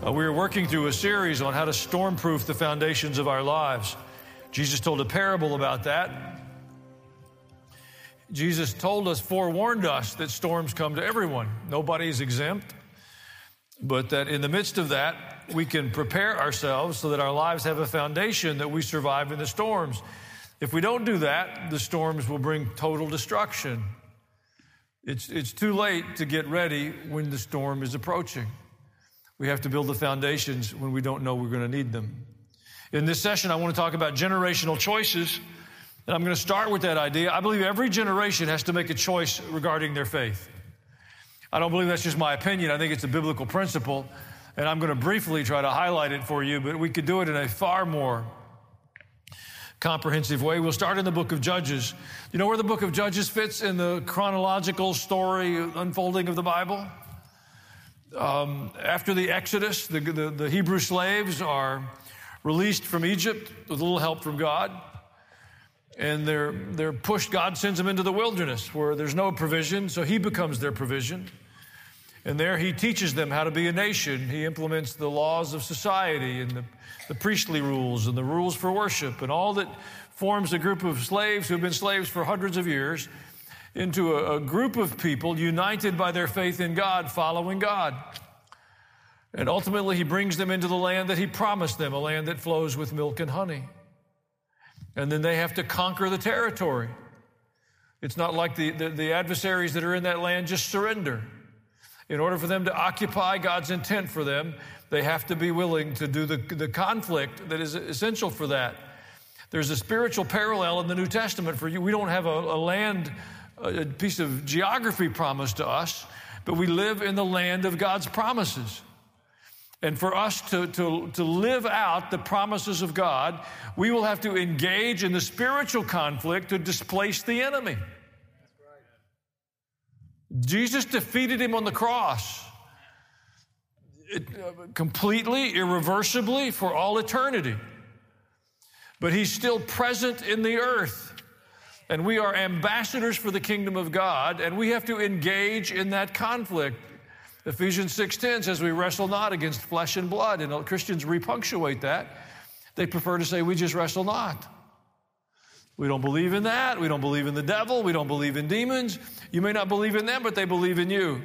We are working through a series on how to storm-proof the foundations of our lives. Jesus told a parable about that. Jesus told us, forewarned us that storms come to everyone. Nobody is exempt. But that in the midst of that, we can prepare ourselves so that our lives have a foundation that we survive in the storms. If we don't do that, the storms will bring total destruction. It's too late to get ready when the storm is approaching. We have to build the foundations when we don't know we're going to need them. In this session, I want to talk about generational choices, and I'm going to start with that idea. I believe every generation has to make a choice regarding their faith. I don't believe that's just my opinion. I think it's a biblical principle, and I'm going to briefly try to highlight it for you, but we could do it in a far more comprehensive way. We'll start in the book of Judges. You know where the book of Judges fits in the chronological story unfolding of the Bible? After the Exodus, the Hebrew slaves are released from Egypt with a little help from God, and they're pushed. God sends them into the wilderness where there's no provision, so He becomes their provision. And there He teaches them how to be a nation. He implements the laws of society and the priestly rules and the rules for worship and all that forms a group of slaves who have been slaves for hundreds of years into a group of people united by their faith in God, following God. And ultimately, He brings them into the land that He promised them, a land that flows with milk and honey. And then they have to conquer the territory. It's not like the adversaries that are in that land just surrender. In order for them to occupy God's intent for them, they have to be willing to do the conflict that is essential for that. There's a spiritual parallel in the New Testament for you. We don't have a piece of geography promised to us, but we live in the land of God's promises. And for us to live out the promises of God, we will have to engage in the spiritual conflict to displace the enemy. Jesus defeated him on the cross completely, irreversibly, for all eternity. But He's still present in the earth. And we are ambassadors for the kingdom of God, and we have to engage in that conflict. Ephesians 6:10 says we wrestle not against flesh and blood, and Christians repunctuate that. They prefer to say we just wrestle not. We don't believe in that. We don't believe in the devil. We don't believe in demons. You may not believe in them, but they believe in you.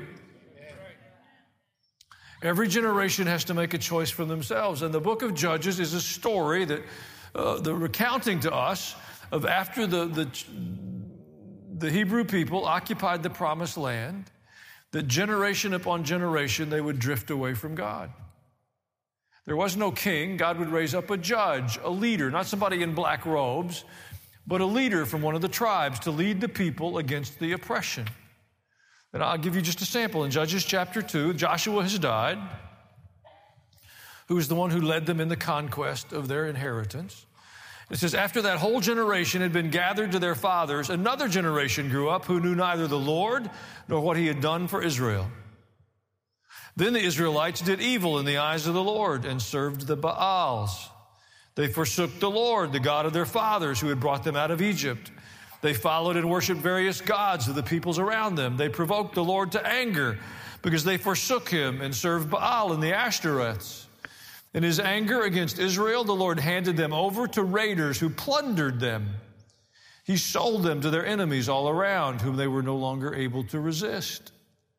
Every generation has to make a choice for themselves, and the book of Judges is a story that the recounting to us of after the Hebrew people occupied the promised land, that generation upon generation they would drift away from God. There was no king. God would raise up a judge, a leader, not somebody in black robes, but a leader from one of the tribes to lead the people against the oppression. And I'll give you just a sample. In Judges chapter 2, Joshua has died, who is the one who led them in the conquest of their inheritance. It says, after that whole generation had been gathered to their fathers, another generation grew up who knew neither the Lord nor what He had done for Israel. Then the Israelites did evil in the eyes of the Lord and served the Baals. They forsook the Lord, the God of their fathers, who had brought them out of Egypt. They followed and worshiped various gods of the peoples around them. They provoked the Lord to anger because they forsook Him and served Baal and the Ashtoreths. In His anger against Israel, the Lord handed them over to raiders who plundered them. He sold them to their enemies all around, whom they were no longer able to resist.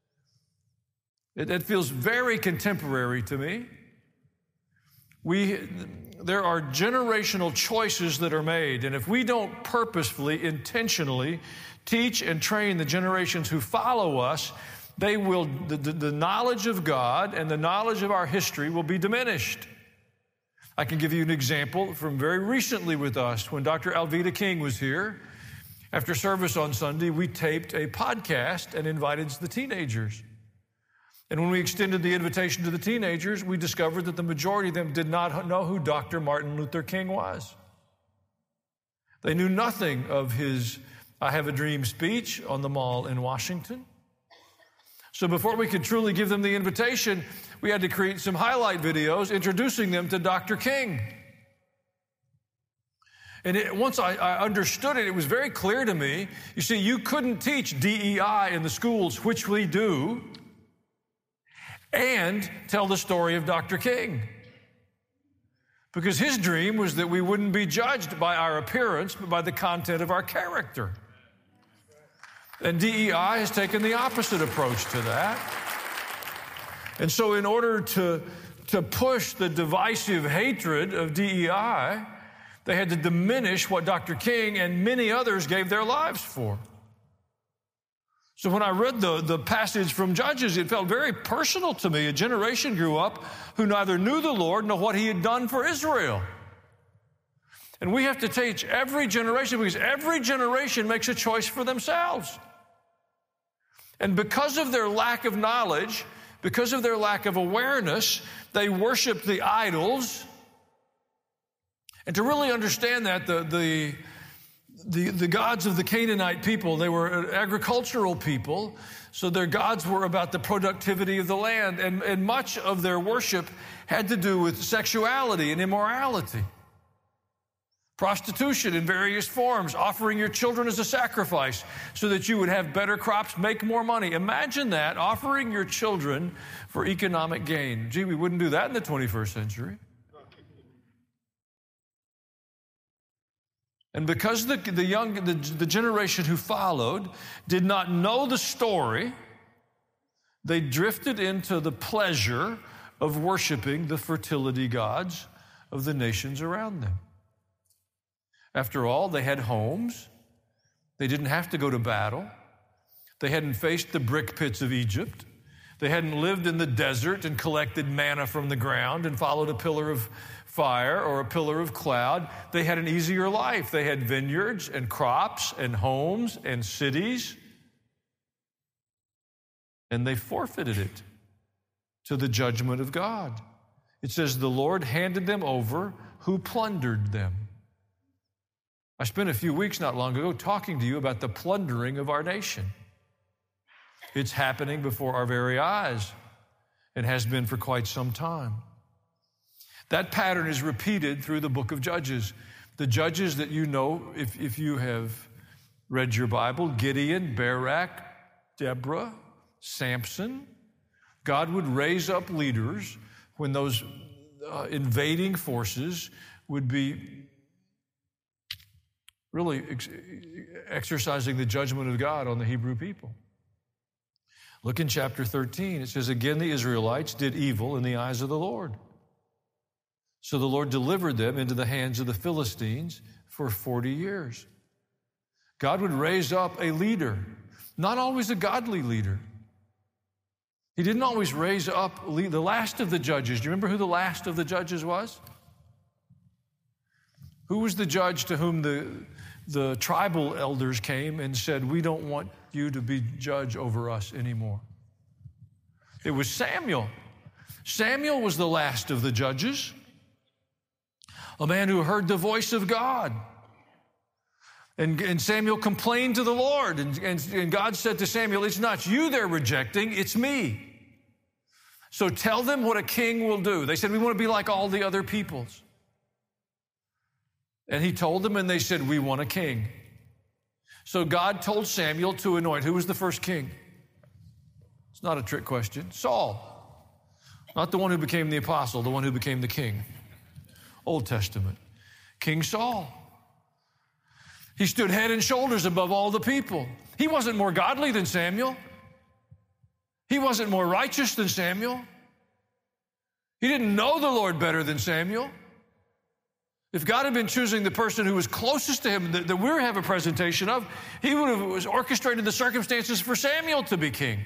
It feels very contemporary to me. There are generational choices that are made, and if we don't purposefully, intentionally teach and train the generations who follow us, they will, the knowledge of God and the knowledge of our history will be diminished. I can give you an example from very recently with us. When Dr. Alveda King was here, after service on Sunday, we taped a podcast and invited the teenagers. And when we extended the invitation to the teenagers, we discovered that the majority of them did not know who Dr. Martin Luther King was. They knew nothing of his I Have a Dream speech on the Mall in Washington. So before we could truly give them the invitation, we had to create some highlight videos introducing them to Dr. King. And once I understood it, it was very clear to me. You see, you couldn't teach DEI in the schools, which we do, and tell the story of Dr. King. Because his dream was that we wouldn't be judged by our appearance, but by the content of our character. And DEI has taken the opposite approach to that. And so in order to push the divisive hatred of DEI, they had to diminish what Dr. King and many others gave their lives for. So when I read the passage from Judges, it felt very personal to me. A generation grew up who neither knew the Lord nor what he had done for Israel. And we have to teach every generation, because every generation makes a choice for themselves. And because of their lack of knowledge, because of their lack of awareness, they worship the idols. And to really understand that, the gods of the Canaanite people, they were agricultural people, so their gods were about the productivity of the land, and much of their worship had to do with sexuality and immorality. Prostitution in various forms, offering your children as a sacrifice so that you would have better crops, make more money. Imagine that, offering your children for economic gain. Gee, we wouldn't do that in the 21st century. And because the generation who followed did not know the story, they drifted into the pleasure of worshiping the fertility gods of the nations around them. After all, they had homes. They didn't have to go to battle. They hadn't faced the brick pits of Egypt. They hadn't lived in the desert and collected manna from the ground and followed a pillar of fire or a pillar of cloud. They had an easier life. They had vineyards and crops and homes and cities. And they forfeited it to the judgment of God. It says the Lord handed them over who plundered them. I spent a few weeks not long ago talking to you about the plundering of our nation. It's happening before our very eyes and has been for quite some time. That pattern is repeated through the book of Judges. The judges that you know, if you have read your Bible, Gideon, Barak, Deborah, Samson, God would raise up leaders when those invading forces would be really exercising the judgment of God on the Hebrew people. Look in chapter 13. It says, again, the Israelites did evil in the eyes of the Lord. So the Lord delivered them into the hands of the Philistines for 40 years. God would raise up a leader, not always a godly leader. He didn't always raise up the last of the judges. Do you remember who the last of the judges was? Who was the judge to whom the tribal elders came and said, we don't want you to be judge over us anymore? It was Samuel. Samuel was the last of the judges, a man who heard the voice of God. And Samuel complained to the Lord, and God said to Samuel, it's not you they're rejecting, it's me. So tell them what a king will do. They said, we want to be like all the other peoples. And he told them, and they said, we want a king. So God told Samuel to anoint. Who was the first king? It's not a trick question. Saul. Not the one who became the apostle, the one who became the king. Old Testament. King Saul. He stood head and shoulders above all the people. He wasn't more godly than Samuel. He wasn't more righteous than Samuel. He didn't know the Lord better than Samuel. If God had been choosing the person who was closest to him that we have a presentation of, he would have orchestrated the circumstances for Samuel to be king.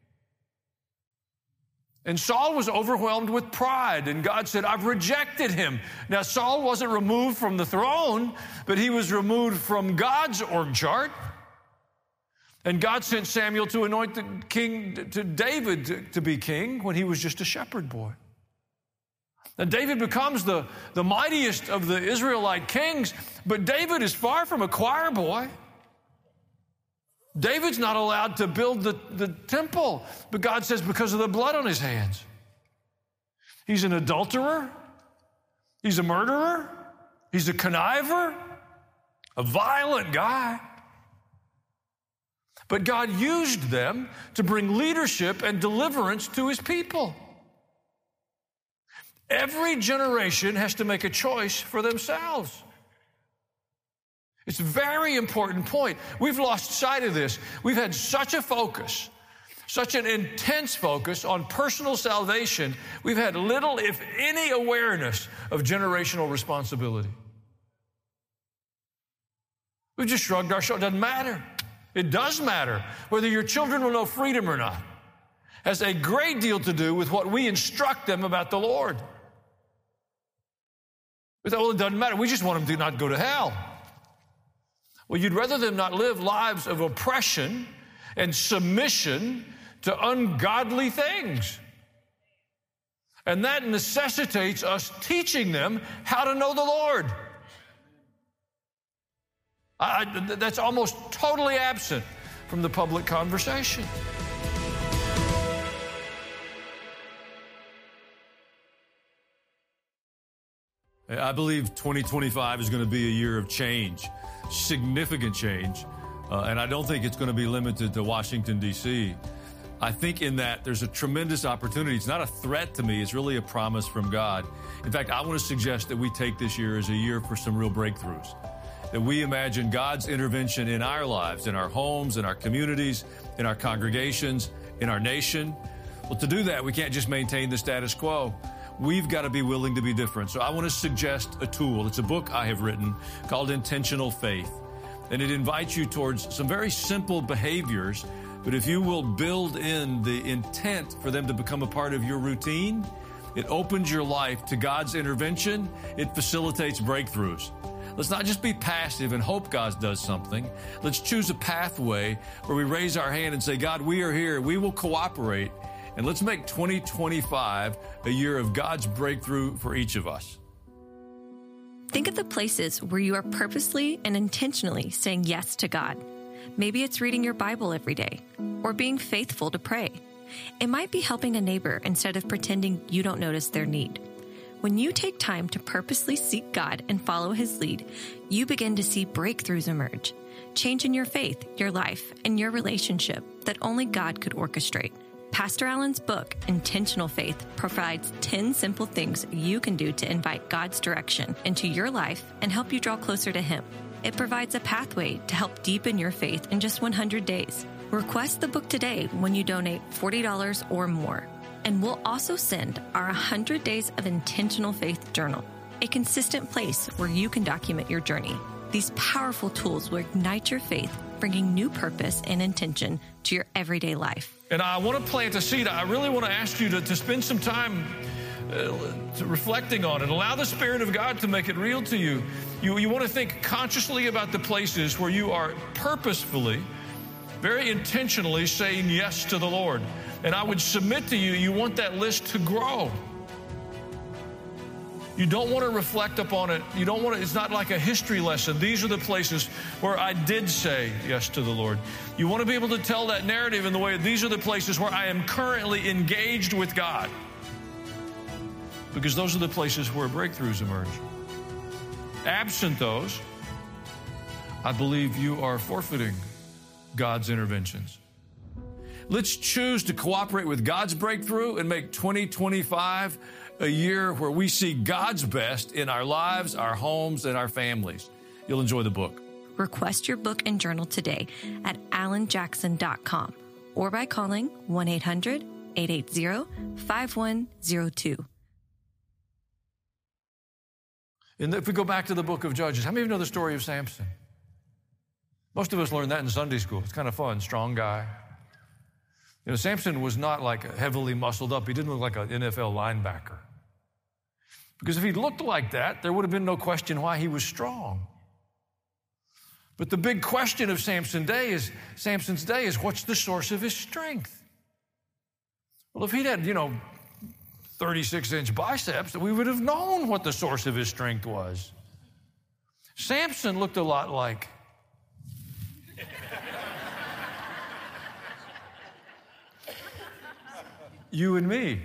And Saul was overwhelmed with pride, and God said, I've rejected him. Now, Saul wasn't removed from the throne, but he was removed from God's org chart. And God sent Samuel to anoint the king, to David to be king when he was just a shepherd boy. And David becomes the mightiest of the Israelite kings, but David is far from a choir boy. David's not allowed to build the temple, but God says because of the blood on his hands. He's an adulterer. He's a murderer. He's a conniver, a violent guy. But God used them to bring leadership and deliverance to his people. Every generation has to make a choice for themselves. It's a very important point. We've lost sight of this. We've had such a focus, such an intense focus on personal salvation. We've had little, if any, awareness of generational responsibility. We've just shrugged our shoulders. It doesn't matter. It does matter whether your children will know freedom or not. It has a great deal to do with what we instruct them about the Lord. We thought, well, it doesn't matter. We just want them to not go to hell. Well, you'd rather them not live lives of oppression and submission to ungodly things. And that necessitates us teaching them how to know the Lord. That's almost totally absent from the public conversation. I believe 2025 is going to be a year of change, significant change, and I don't think it's going to be limited to Washington, D.C. I think in that there's a tremendous opportunity. It's not a threat to me. It's really a promise from God. In fact, I want to suggest that we take this year as a year for some real breakthroughs, that we imagine God's intervention in our lives, in our homes, in our communities, in our congregations, in our nation. Well, to do that, we can't just maintain the status quo. We've got to be willing to be different. So I want to suggest a tool. It's a book I have written called Intentional Faith. And it invites you towards some very simple behaviors. But if you will build in the intent for them to become a part of your routine, it opens your life to God's intervention. It facilitates breakthroughs. Let's not just be passive and hope God does something. Let's choose a pathway where we raise our hand and say, God, we are here. We will cooperate. And let's make 2025 a year of God's breakthrough for each of us. Think of the places where you are purposely and intentionally saying yes to God. Maybe it's reading your Bible every day or being faithful to pray. It might be helping a neighbor instead of pretending you don't notice their need. When you take time to purposely seek God and follow his lead, you begin to see breakthroughs emerge, change in your faith, your life, and your relationship that only God could orchestrate. Pastor Allen's book, Intentional Faith, provides 10 simple things you can do to invite God's direction into your life and help you draw closer to him. It provides a pathway to help deepen your faith in just 100 days. Request the book today when you donate $40 or more. And we'll also send our 100 Days of Intentional Faith journal, a consistent place where you can document your journey. These powerful tools will ignite your faith, bringing new purpose and intention to your everyday life. And I want to plant a seed. I really want to ask you to spend some time reflecting on it. Allow the Spirit of God to make it real to you. You want to think consciously about the places where you are purposefully, very intentionally saying yes to the Lord. And I would submit to you, you want that list to grow. You don't want to reflect upon it. You don't want to, it's not like a history lesson. These are the places where I did say yes to the Lord. You want to be able to tell that narrative in the way, these are the places where I am currently engaged with God. Because those are the places where breakthroughs emerge. Absent those, I believe you are forfeiting God's interventions. Let's choose to cooperate with God's breakthrough and make 2025 a year where we see God's best in our lives, our homes, and our families. You'll enjoy the book. Request your book and journal today at alanjackson.com or by calling 1-800-880-5102. And if we go back to the book of Judges, how many of you know the story of Samson? Most of us learned that in Sunday school. It's kind of fun, strong guy. You know, Samson was not like heavily muscled up. He didn't look like an NFL linebacker. Because if he looked like that, there would have been no question why he was strong. But the big question of Samson's day is, what's the source of his strength? Well, if he'd had, 36-inch biceps, we would have known what the source of his strength was. Samson looked a lot like you and me.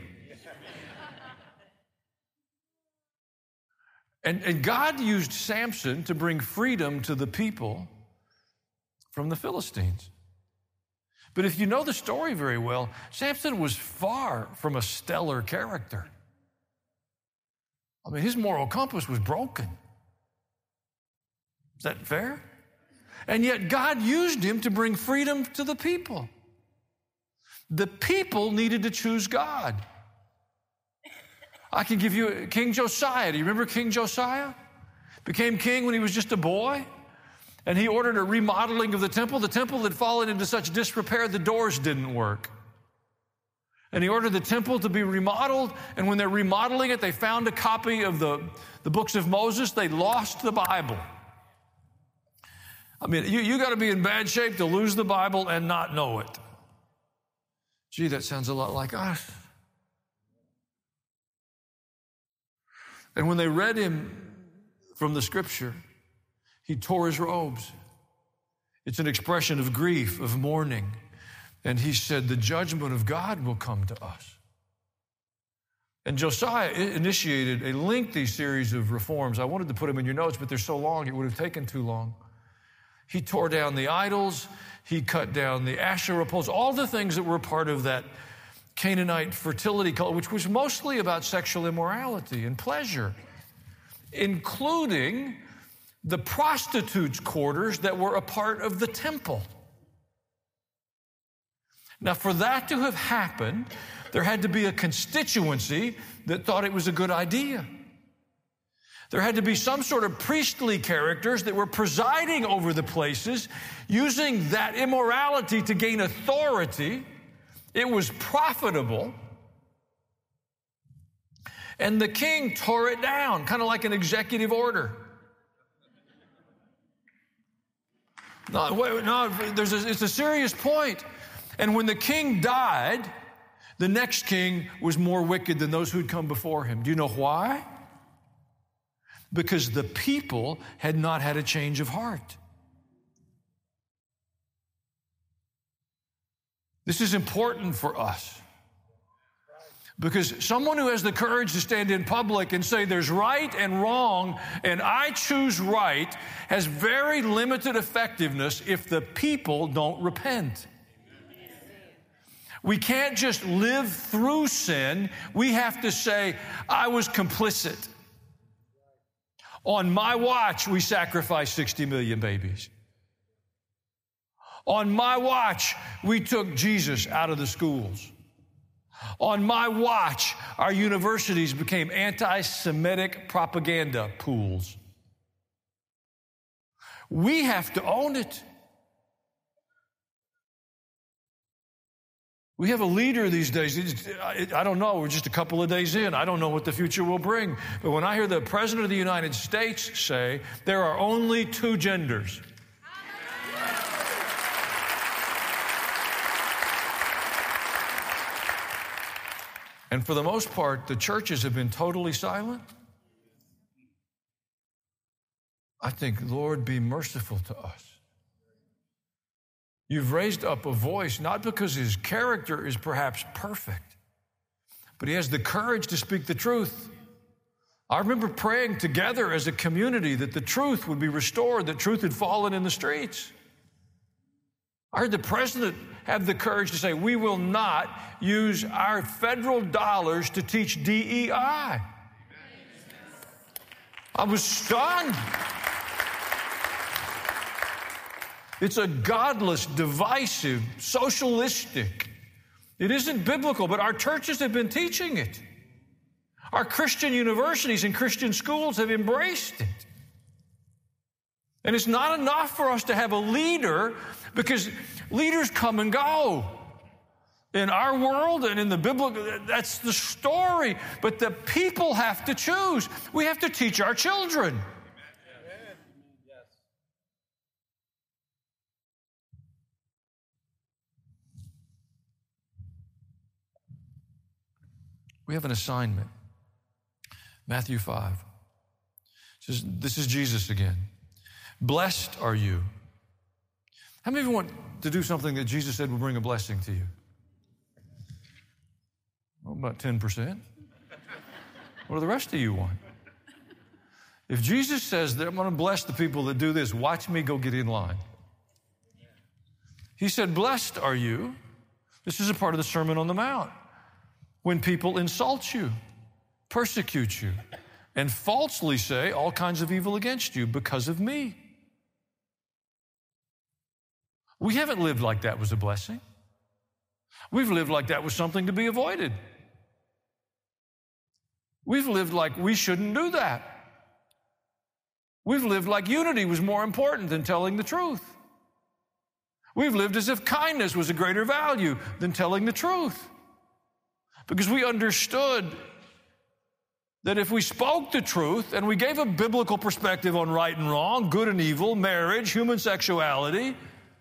And God used Samson to bring freedom to the people from the Philistines. But if you know the story very well, Samson was far from a stellar character. I mean, his moral compass was broken. Is that fair? And yet God used him to bring freedom to the people. The people needed to choose God. I can give you King Josiah. Do you remember King Josiah? Became king when he was just a boy. And he ordered a remodeling of the temple. The temple had fallen into such disrepair, the doors didn't work. And he ordered the temple to be remodeled. And when they're remodeling it, they found a copy of the books of Moses. They lost the Bible. I mean, you got to be in bad shape to lose the Bible and not know it. Gee, that sounds a lot like us. And when they read him from the scripture, he tore his robes. It's an expression of grief, of mourning. And he said, the judgment of God will come to us. And Josiah initiated a lengthy series of reforms. I wanted to put them in your notes, but they're so long, it would have taken too long. He tore down the idols. He cut down the Asherah poles, all the things that were part of that Canaanite fertility cult, which was mostly about sexual immorality and pleasure, including the prostitutes' quarters that were a part of the temple. Now, for that to have happened, there had to be a constituency that thought it was a good idea. There had to be some sort of priestly characters that were presiding over the places, using that immorality to gain authority. It was profitable. And the king tore it down, kind of like an executive order. It's a serious point. And when the king died, the next king was more wicked than those who'd come before him. Do you know why? Because the people had not had a change of heart. This is important for us. Because someone who has the courage to stand in public and say there's right and wrong and I choose right has very limited effectiveness if the people don't repent. We can't just live through sin. We have to say, I was complicit. On my watch, we sacrificed 60 million babies. On my watch, we took Jesus out of the schools. On my watch, our universities became anti-Semitic propaganda pools. We have to own it. We have a leader these days. I don't know. We're just a couple of days in. I don't know what the future will bring. But when I hear the President of the United States say there are only two genders, and for the most part, the churches have been totally silent, I think, Lord, be merciful to us. You've raised up a voice, not because his character is perhaps perfect, but he has the courage to speak the truth. I remember praying together as a community that the truth would be restored, that truth had fallen in the streets. I heard the president have the courage to say, we will not use our federal dollars to teach DEI. I was stunned. It's a godless, divisive, socialistic. It isn't biblical, but our churches have been teaching it. Our Christian universities and Christian schools have embraced it. And it's not enough for us to have a leader, because leaders come and go. In our world and in the biblical, that's the story. But the people have to choose. We have to teach our children. We have an assignment. Matthew 5. It says, this is Jesus again. Blessed are you. How many of you want to do something that Jesus said will bring a blessing to you? Well, about 10%. What do the rest of you want? If Jesus says that I'm going to bless the people that do this, watch me go get in line. He said, blessed are you. This is a part of the Sermon on the Mount. When people insult you, persecute you, and falsely say all kinds of evil against you because of me. We haven't lived like that was a blessing. We've lived like that was something to be avoided. We've lived like we shouldn't do that. We've lived like unity was more important than telling the truth. We've lived as if kindness was a greater value than telling the truth. Because we understood that if we spoke the truth and we gave a biblical perspective on right and wrong, good and evil, marriage, human sexuality,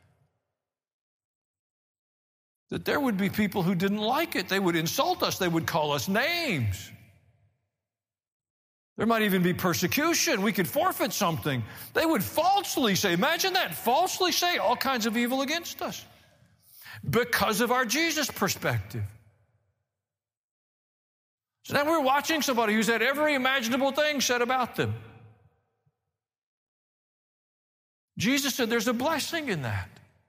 that there would be people who didn't like it. They would insult us. They would call us names. There might even be persecution. We could forfeit something. They would falsely say, imagine that, falsely say all kinds of evil against us because of our Jesus perspective. So now we're watching somebody who's had every imaginable thing said about them. Jesus said there's a blessing in that.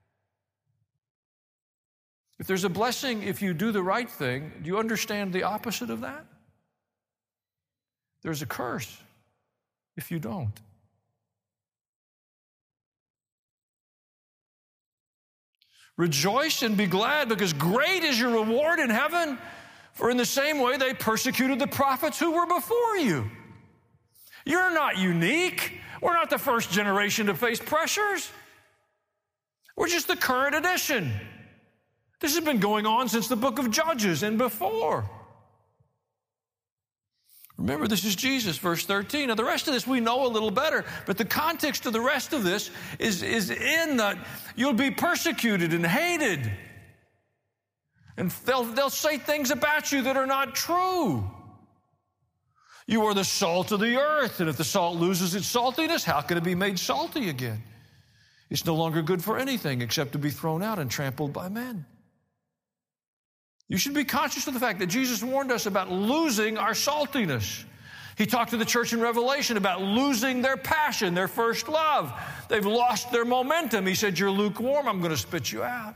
If there's a blessing if you do the right thing, do you understand the opposite of that? There's a curse if you don't. Rejoice and be glad, because great is your reward in heaven. For in the same way they persecuted the prophets who were before you. You're not unique. We're not the first generation to face pressures. We're just the current edition. This has been going on since the book of Judges and before. Remember, this is Jesus, verse 13. Now, the rest of this we know a little better, but the context of the rest of this is in that you'll be persecuted and hated. And they'll say things about you that are not true. You are the salt of the earth, and if the salt loses its saltiness, how can it be made salty again? It's no longer good for anything except to be thrown out and trampled by men. You should be conscious of the fact that Jesus warned us about losing our saltiness. He talked to the church in Revelation about losing their passion, their first love. They've lost their momentum. He said, you're lukewarm, I'm going to spit you out.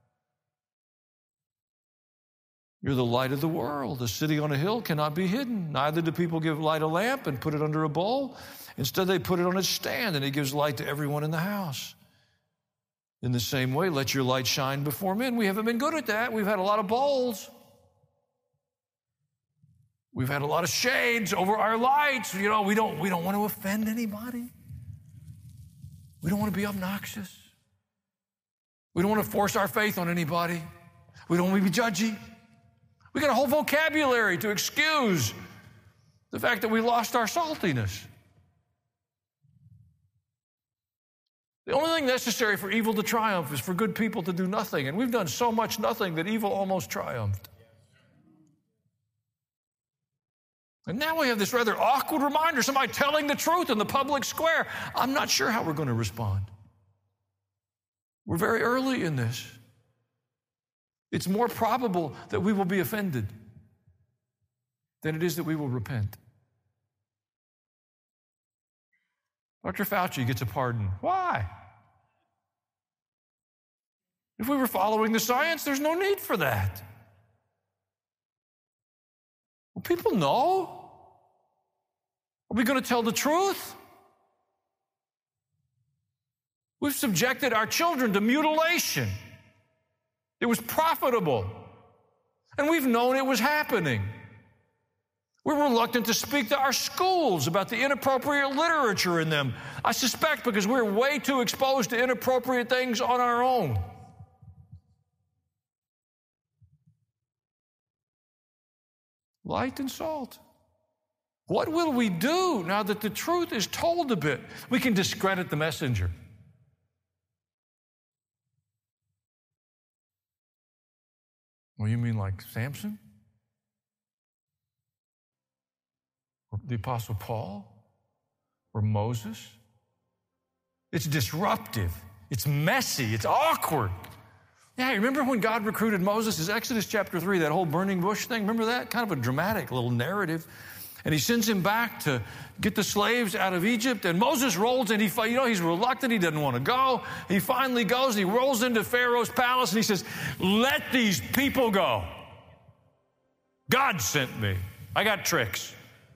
You're the light of the world. A city on a hill cannot be hidden. Neither do people give light a lamp and put it under a bowl. Instead, they put it on its stand, and it gives light to everyone in the house. In the same way, let your light shine before men. We haven't been good at that. We've had a lot of bowls. We've had a lot of shades over our lights. You know, we don't want to offend anybody. We don't want to be obnoxious. We don't want to force our faith on anybody. We don't want to be judgy. We got a whole vocabulary to excuse the fact that we lost our saltiness. The only thing necessary for evil to triumph is for good people to do nothing. And we've done so much nothing that evil almost triumphed. And now we have this rather awkward reminder, somebody telling the truth in the public square. I'm not sure how we're going to respond. We're very early in this. It's more probable that we will be offended than it is that we will repent. Dr. Fauci gets a pardon. Why? If we were following the science, there's no need for that. Well, people know. Are we going to tell the truth? We've subjected our children to mutilation. It was profitable. And we've known it was happening. We're reluctant to speak to our schools about the inappropriate literature in them. I suspect because we're way too exposed to inappropriate things on our own. Light and salt. What will we do now that the truth is told a bit? We can discredit the messenger. Well, you mean like Samson? Or the Apostle Paul? Or Moses? It's disruptive. It's messy. It's awkward. Yeah, remember when God recruited Moses? It's Exodus chapter 3, that whole burning bush thing. Remember that? Kind of a dramatic little narrative. And he sends him back to get the slaves out of Egypt. And Moses rolls in. He's reluctant. He doesn't want to go. He finally goes. And he rolls into Pharaoh's palace and he says, let these people go. God sent me. I got tricks.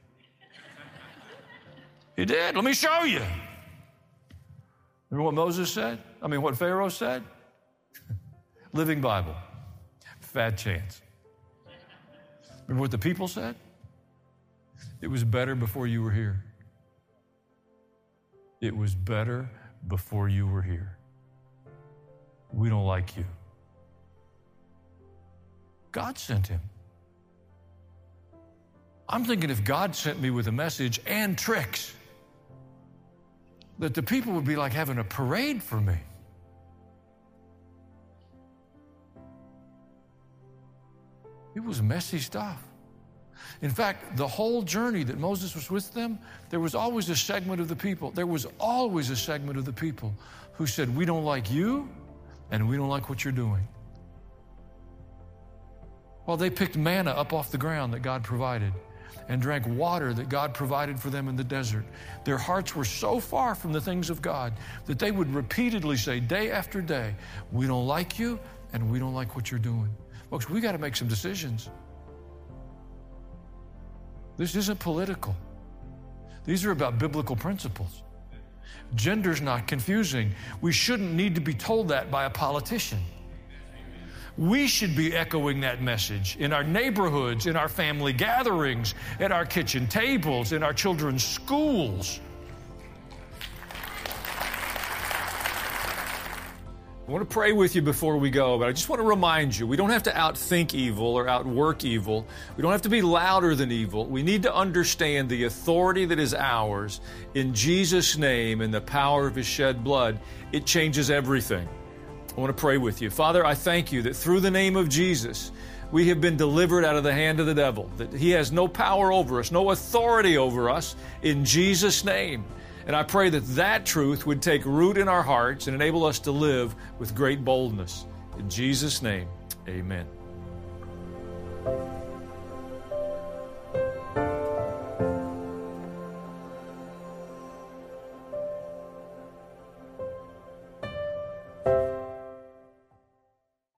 He did. Let me show you. Remember what Moses said? What Pharaoh said? Living Bible. Fat chance. Remember what the people said? It was better before you were here. It was better before you were here. We don't like you. God sent him. I'm thinking if God sent me with a message and tricks, that the people would be like having a parade for me. It was messy stuff. In fact, the whole journey that Moses was with them, there was always a segment of the people. There was always a segment of the people who said, we don't like you and we don't like what you're doing. Well, they picked manna up off the ground that God provided and drank water that God provided for them in the desert. Their hearts were so far from the things of God that they would repeatedly say day after day, we don't like you and we don't like what you're doing. Folks, we got to make some decisions. This isn't political. These are about biblical principles. Gender's not confusing. We shouldn't need to be told that by a politician. We should be echoing that message in our neighborhoods, in our family gatherings, at our kitchen tables, in our children's schools. I want to pray with you before we go, but I just want to remind you, we don't have to outthink evil or outwork evil. We don't have to be louder than evil. We need to understand the authority that is ours in Jesus' name and the power of His shed blood. It changes everything. I want to pray with you. Father, I thank you that through the name of Jesus, we have been delivered out of the hand of the devil, that he has no power over us, no authority over us in Jesus' name. And I pray that that truth would take root in our hearts and enable us to live with great boldness. In Jesus' name, amen.